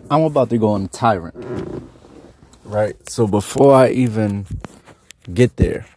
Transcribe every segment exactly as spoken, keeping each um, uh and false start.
I'm about to go on a tyrant, right? So before I even get there,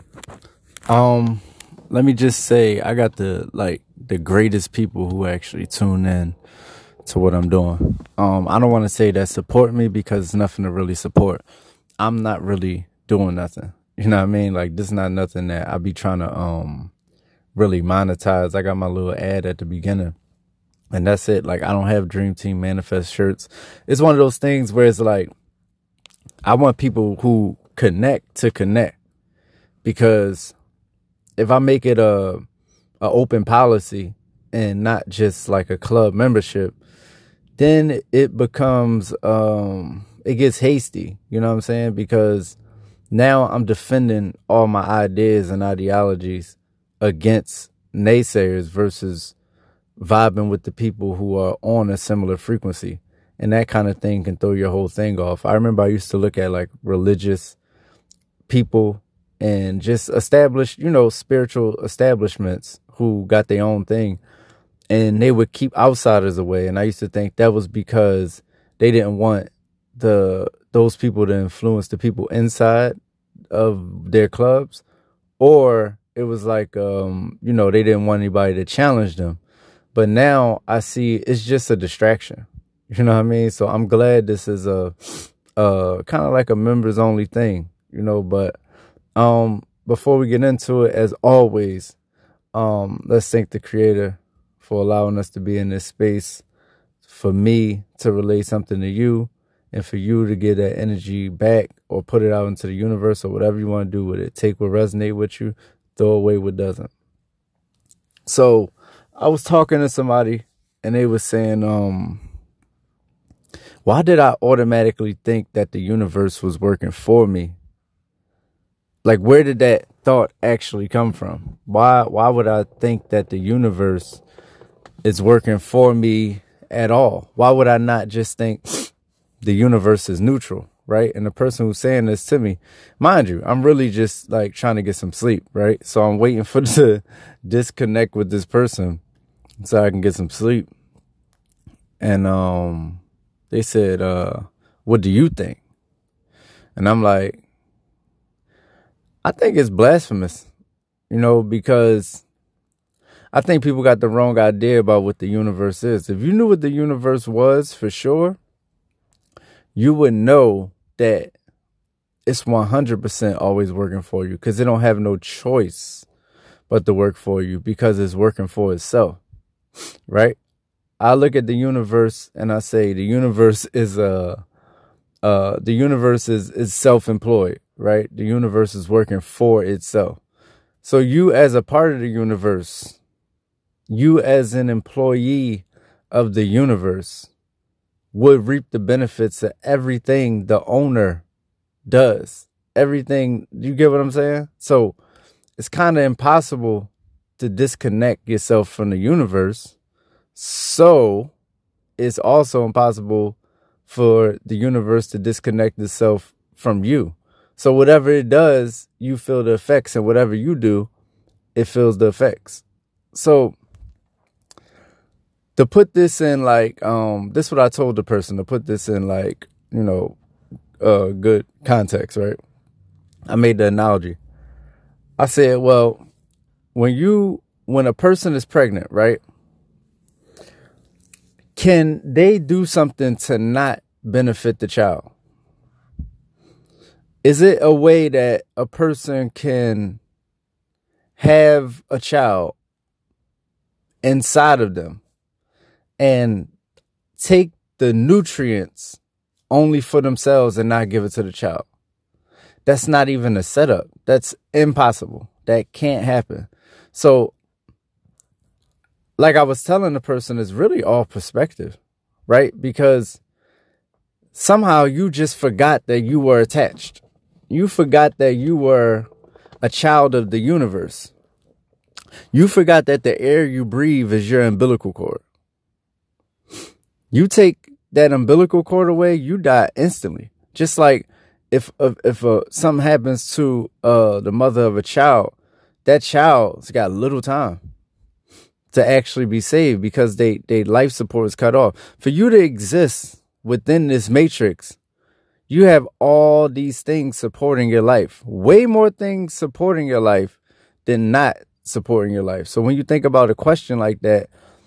um, let me just say I got the like the greatest people who actually tune in to what I'm doing. Um, I don't want to say that support me because it's nothing to really support. I'm not really doing nothing. You know what I mean? Like this is not nothing that I be trying to um really monetize. I got my little ad at the beginning. And that's it. Like, I don't have Dream Team Manifest shirts. It's one of those things where it's like, I want people who connect to connect. Because if I make it a, a open policy and not just like a club membership, then it becomes, um, it gets hasty. You know what I'm saying? Because now I'm defending all my ideas and ideologies against naysayers versus vibing with the people who are on a similar frequency, and that kind of thing can throw your whole thing off. I remember I used to look at like religious people and just established, you know, spiritual establishments who got their own thing, and they would keep outsiders away. And I used to think that was because they didn't want the those people to influence the people inside of their clubs, or it was like, um, you know, they didn't want anybody to challenge them. But now I see it's just a distraction. You know what I mean? So I'm glad this is a, a kind of like a members only thing, you know, but um, before we get into it, as always, um, let's thank the creator for allowing us to be in this space, for me to relay something to you, and for you to get that energy back or put it out into the universe or whatever you want to do with it. Take what resonates with you, throw away what doesn't. So I was talking to somebody and they were saying, um, why did I automatically think that the universe was working for me? Like, where did that thought actually come from? Why, why would I think that the universe is working for me at all? Why would I not just think the universe is neutral, right? And the person who's saying this to me, mind you, I'm really just like trying to get some sleep, right? So I'm waiting for to disconnect with this person so I can get some sleep. And um, they said, uh, what do you think? And I'm like, I think it's blasphemous, you know, because I think people got the wrong idea about what the universe is. If you knew what the universe was for sure, you would know that it's one hundred percent always working for you, because it don't have no choice but to work for you because it's working for itself, right? I look at the universe and I say the universe is a, uh, uh, the universe is, is self-employed, right? The universe is working for itself. So you as a part of the universe, you as an employee of the universe would reap the benefits of everything the owner does. Everything, you get what I'm saying? So it's kind of impossible to disconnect yourself from the universe. So it's also impossible for the universe to disconnect itself from you. So whatever it does, you feel the effects, and whatever you do, it feels the effects. So to put this in like, um, this is what I told the person, to put this in like, you know, uh, good context, right? I made the analogy. I said, well, when you, when a person is pregnant, right? Can they do something to not benefit the child? Is it a way that a person can have a child inside of them and take the nutrients only for themselves and not give it to the child? That's not even a setup. That's impossible. That can't happen. So, like I was telling the person, it's really all perspective, right? Because somehow you just forgot that you were attached. You forgot that you were a child of the universe. You forgot that the air you breathe is your umbilical cord. You take that umbilical cord away, you die instantly. Just like if if, if uh, something happens to uh, the mother of a child, that child's got little time to actually be saved because they, they life support is cut off. For you to exist within this matrix, you have all these things supporting your life. Way more things supporting your life than not supporting your life. So when you think about a question like that,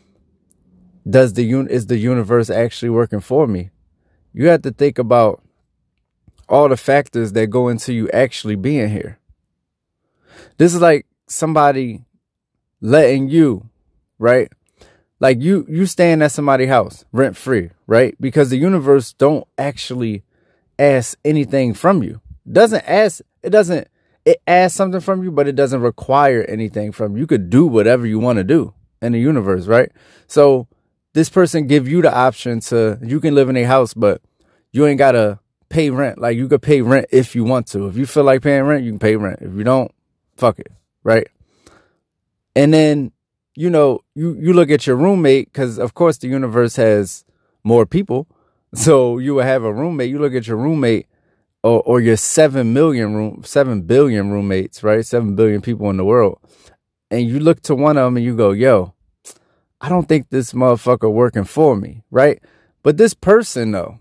does the un- is the universe actually working for me? You have to think about all the factors that go into you actually being here. This is like somebody letting you, right? Like you, you staying at somebody's house rent free, right? Because the universe don't actually ask anything from you. Doesn't ask, it doesn't, it asks something from you, but it doesn't require anything from you. You could do whatever you want to do in the universe, right? So this person give you the option to, you can live in a house, but you ain't got to pay rent. Like you could pay rent if you want to. If you feel like paying rent, you can pay rent. If you don't, fuck it, right? And then, you know, you, you look at your roommate, because of course the universe has more people. So you will have a roommate. You look at your roommate or, or your seven million room, seven billion roommates, right? Seven billion people in the world. And you look to one of them and you go, yo, I don't think this motherfucker working for me, right? But this person though,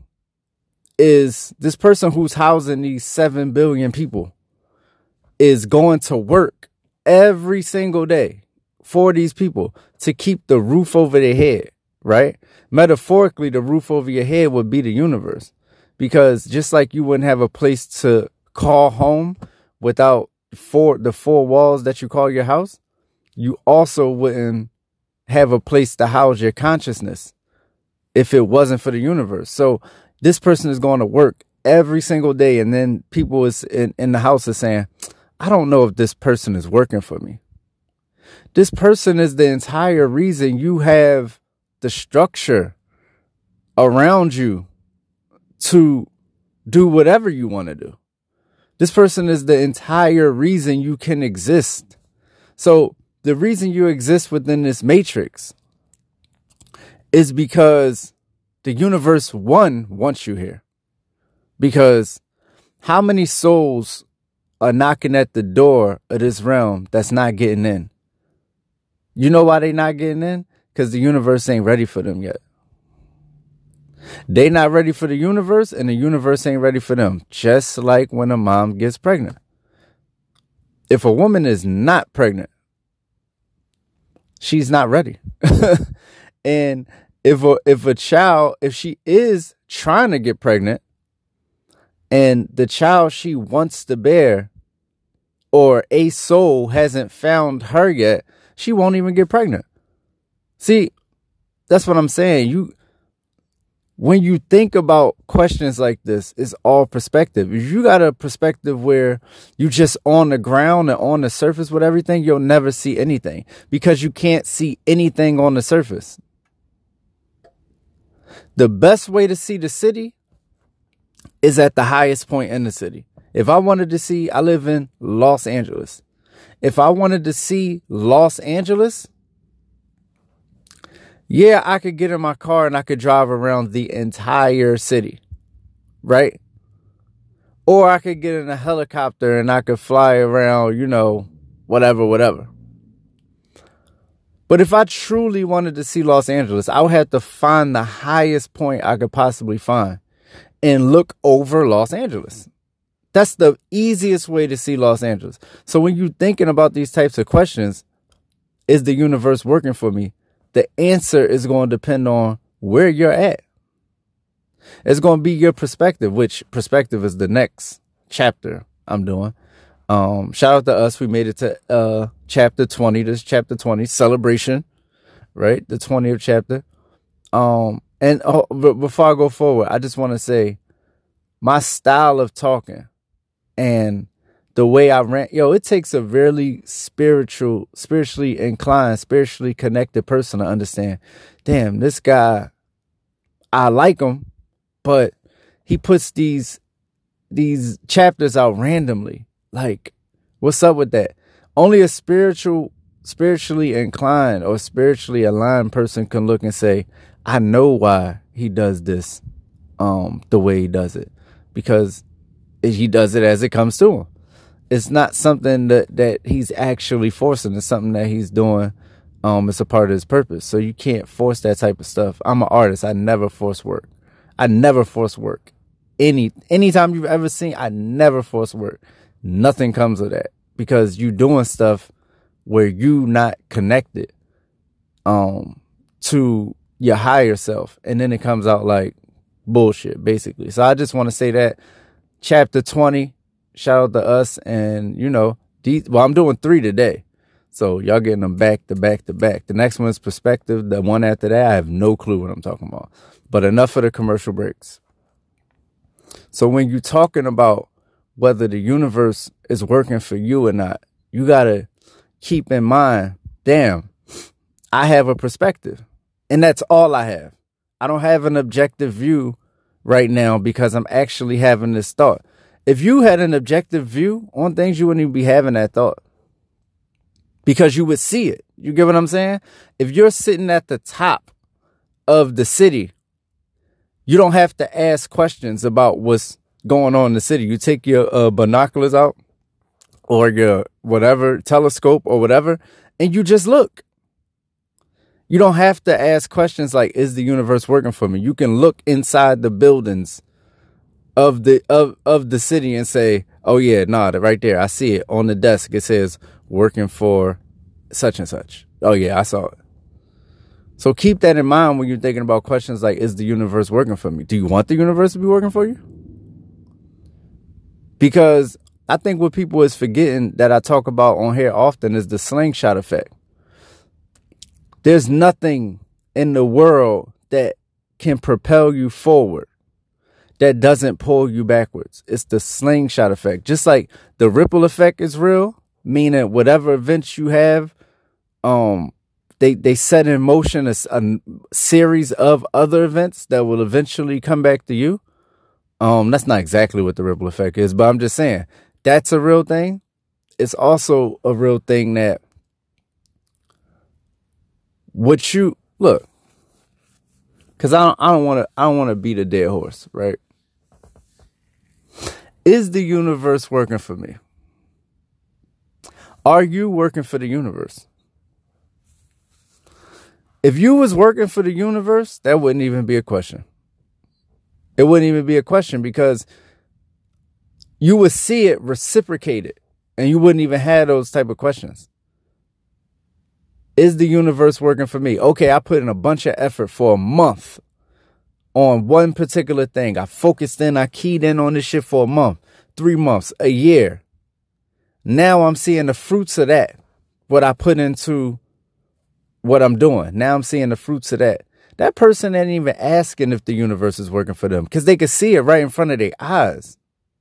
is this person who's housing these seven billion people is going to work every single day for these people to keep the roof over their head, right? Metaphorically, the roof over your head would be the universe, because just like you wouldn't have a place to call home without four, the four walls that you call your house, you also wouldn't have a place to house your consciousness if it wasn't for the universe. So this person is going to work every single day, and then people is in, in the house are saying, I don't know if this person is working for me. This person is the entire reason you have the structure around you to do whatever you want to do. This person is the entire reason you can exist. So the reason you exist within this matrix is because the universe, one, wants you here. Because how many souls are knocking at the door of this realm that's not getting in? You know why they not getting in? Because the universe ain't ready for them yet. They not ready for the universe, and the universe ain't ready for them. Just like when a mom gets pregnant. If a woman is not pregnant, she's not ready. And if a, if a child, if she is trying to get pregnant, and the child she wants to bear, or a soul hasn't found her yet, she won't even get pregnant. See, that's what I'm saying. You, when you think about questions like this, it's all perspective. If you got a perspective where you just on the ground and on the surface with everything, you'll never see anything, because you can't see anything on the surface. The best way to see the city is at the highest point in the city. If I wanted to see, I live in Los Angeles. If I wanted to see Los Angeles, yeah, I could get in my car and I could drive around the entire city, right? Or I could get in a helicopter and I could fly around, you know, whatever, whatever. But if I truly wanted to see Los Angeles, I would have to find the highest point I could possibly find and look over Los Angeles. That's the easiest way to see Los Angeles. So when you're thinking about these types of questions, is the universe working for me? The answer is going to depend on where you're at. It's going to be your perspective, which perspective is the next chapter I'm doing. Um, shout out to us. We made it to uh, chapter twenty. This is chapter twenty, celebration, right? The twentieth chapter. Um, and oh, but before I go forward, I just want to say my style of talking and the way I rant, yo, it takes a really spiritual, spiritually inclined, spiritually connected person to understand, damn, this guy, I like him, but he puts these, these chapters out randomly. Like, what's up with that? Only a spiritual, spiritually inclined or spiritually aligned person can look and say, I know why he does this, um, the way he does it, because he does it as it comes to him. It's not something that, that he's actually forcing. It's something that he's doing. Um, it's a part of his purpose. So you can't force that type of stuff. I'm an artist. I never force work. I never force work. Any anytime you've ever seen, I never force work. Nothing comes of that because you doing stuff where you not connected um to your higher self, and then it comes out like bullshit, basically. So I just want to say that chapter twenty, shout out to us, and you know, these, well, I'm doing three today. So y'all getting them back to back to back. The next one's perspective. The one after that, I have no clue what I'm talking about. But enough of the commercial breaks. So when you're talking about whether the universe is working for you or not, you got to keep in mind, damn, I have a perspective. And that's all I have. I don't have an objective view right now because I'm actually having this thought. If you had an objective view on things, you wouldn't even be having that thought. Because you would see it. You get what I'm saying? If you're sitting at the top of the city, you don't have to ask questions about what's going on in the city. You take your uh, binoculars out or your whatever, telescope or whatever, and you just look. You don't have to ask questions like, is the universe working for me? You can look inside the buildings of the of, of the city and say, oh yeah, nah, right there, I see it on the desk. It says working for such and such. Oh yeah, I saw it. So keep that in mind when you're thinking about questions like, is the universe working for me? Do you want the universe to be working for you? Because I think what people is forgetting that I talk about on here often is the slingshot effect. There's nothing in the world that can propel you forward that doesn't pull you backwards. It's the slingshot effect. Just like the ripple effect is real, meaning whatever events you have, um, they, they set in motion a, a series of other events that will eventually come back to you. Um, that's not exactly what the ripple effect is, but I'm just saying that's a real thing. It's also a real thing that what you look, because I don't, I don't want to, I don't want to beat a dead horse, right? Is the universe working for me? Are you working for the universe? If you was working for the universe, that wouldn't even be a question. It wouldn't even be a question because you would see it reciprocated and you wouldn't even have those type of questions. Is the universe working for me? Okay, I put in a bunch of effort for a month on one particular thing. I focused in, I keyed in on this shit for a month, three months, a year. Now I'm seeing the fruits of that, what I put into what I'm doing. Now I'm seeing the fruits of that. That person ain't even asking if the universe is working for them because they can see it right in front of their eyes.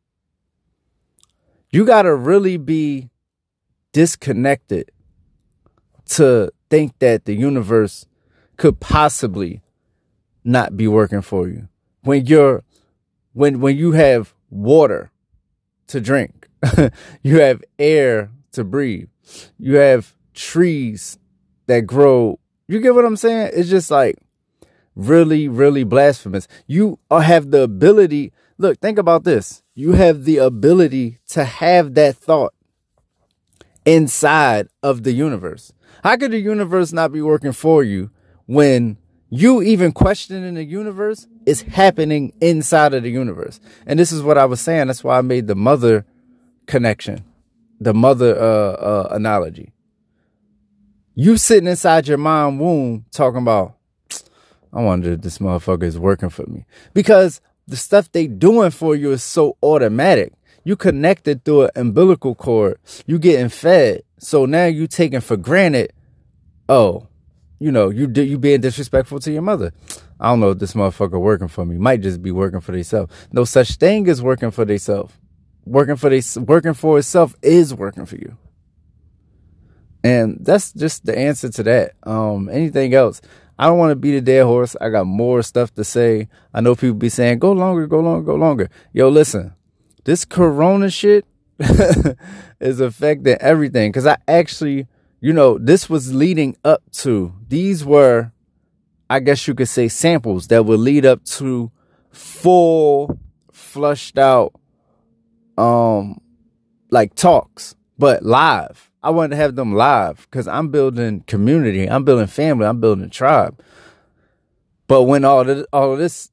You got to really be disconnected to think that the universe could possibly not be working for you. When you're, when, when you have water to drink, you have air to breathe, you have trees that grow. You get what I'm saying? It's just like really, really blasphemous. You have the ability. Look, think about this. You have the ability to have that thought inside of the universe. How could the universe not be working for you when you even questioning the universe is happening inside of the universe? And this is what I was saying. That's why I made the mother connection, the mother uh, uh, analogy. You sitting inside your mom womb talking about, I wonder if this motherfucker is working for me. Because the stuff they doing for you is so automatic. You connected through an umbilical cord. You getting fed. So now you taking for granted, oh, you know, you do, you being disrespectful to your mother. I don't know if this motherfucker working for me. Might just be working for themselves. No such thing as working for themselves. Working for they, working for itself is working for you. And that's just the answer to that. Um, anything else? I don't want to beat a dead horse. I got more stuff to say. I know people be saying, go longer, go longer, go longer. Yo, listen, this corona shit is affecting everything. Because I actually, you know, this was leading up to, these were, I guess you could say, samples that would lead up to full, flushed out, um, like talks, but live. I wanted to have them live because I'm building community. I'm building family. I'm building tribe. But when all, the, all of this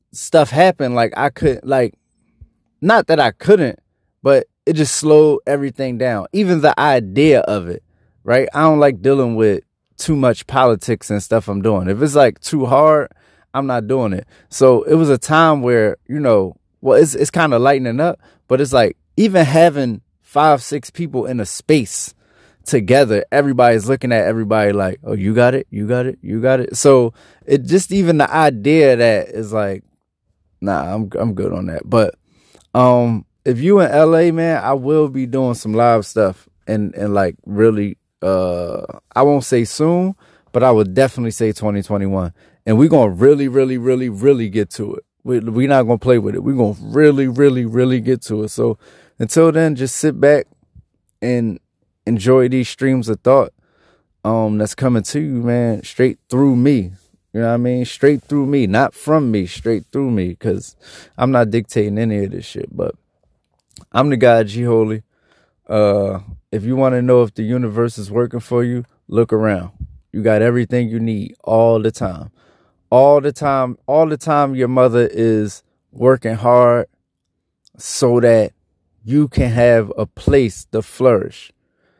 stuff happened, like I could, like, not that I couldn't, but it just slowed everything down. Even the idea of it, right? I don't like dealing with too much politics and stuff I'm doing. If it's like too hard, I'm not doing it. So it was a time where, you know, well, it's it's kind of lightening up, but it's like even having five, six people in a space together, everybody's looking at everybody like, oh, you got it, you got it, you got it. So it just, even the idea that is like, nah, I'm I'm good on that. But um, if you in L A, man, I will be doing some live stuff and and like really, uh, I won't say soon, but I would definitely say twenty twenty-one, and we're gonna really, really, really, really get to it. We we're not gonna play with it. We're gonna really, really, really get to it. So until then, just sit back and enjoy these streams of thought um that's coming to you, man, straight through me. You know what I mean? Straight through me, not from me, straight through me, because I'm not dictating any of this shit. But I'm the guy, G Holy. Uh, if you want to know if the universe is working for you, look around. You got everything you need all the time. All the time, all the time your mother is working hard so that you can have a place to flourish.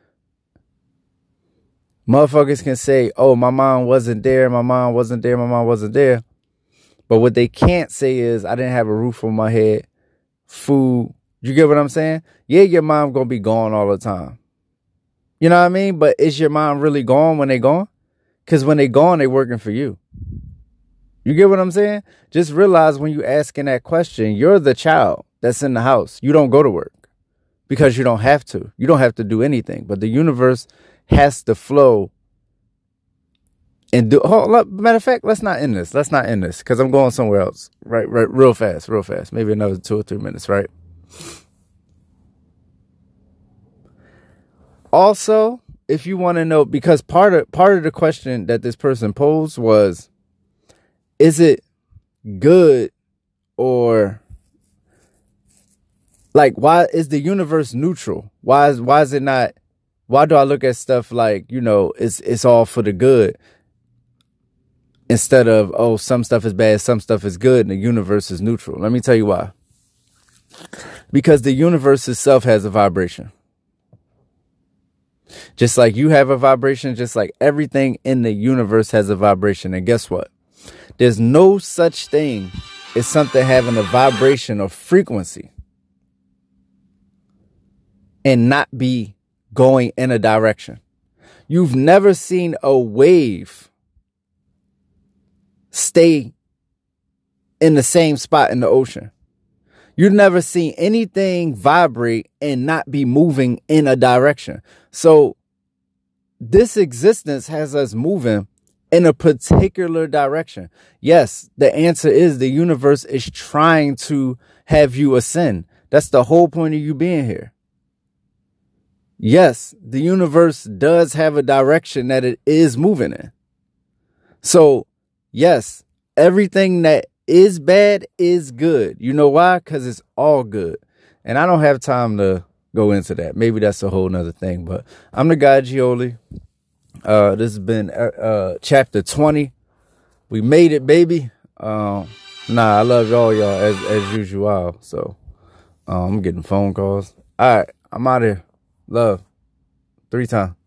Motherfuckers can say, oh, my mom wasn't there, my mom wasn't there, my mom wasn't there. But what they can't say is, I didn't have a roof over my head, food. You get what I'm saying? Yeah, your mom gonna be gone all the time. You know what I mean? But is your mom really gone when they gone? Because when they gone, they working for you. You get what I'm saying? Just realize when you asking that question, you're the child that's in the house. You don't go to work because you don't have to. You don't have to do anything. But the universe has to flow and do. Oh, matter of fact, let's not end this. Let's not end this because I'm going somewhere else. Right, right, real fast, real fast. Maybe another two or three minutes. Right. Also, if you want to know, because part of part of the question that this person posed was, is it good or like, why is the universe neutral? Why is why is it not? Why do I look at stuff like, you know, it's it's all for the good instead of, oh, some stuff is bad, some stuff is good, and the universe is neutral? Let me tell you why. Because the universe itself has a vibration. Just like you have a vibration, just like everything in the universe has a vibration. And guess what? There's no such thing as something having a vibration or frequency and not be going in a direction. You've never seen a wave stay in the same spot in the ocean. You've never seen anything vibrate and not be moving in a direction. So this existence has us moving in a particular direction. Yes, the answer is the universe is trying to have you ascend. That's the whole point of you being here. Yes, the universe does have a direction that it is moving in. So, yes, everything that is bad is good. You know why? Because it's all good. And I don't have time to go into that. Maybe that's a whole nother thing. But I'm the guy, G Holy. Uh, this has been uh, uh, chapter twenty. We made it, baby. Um, nah, I love all y'all as, as usual. So, um, I'm getting phone calls. All right, I'm out here. Love. Three times.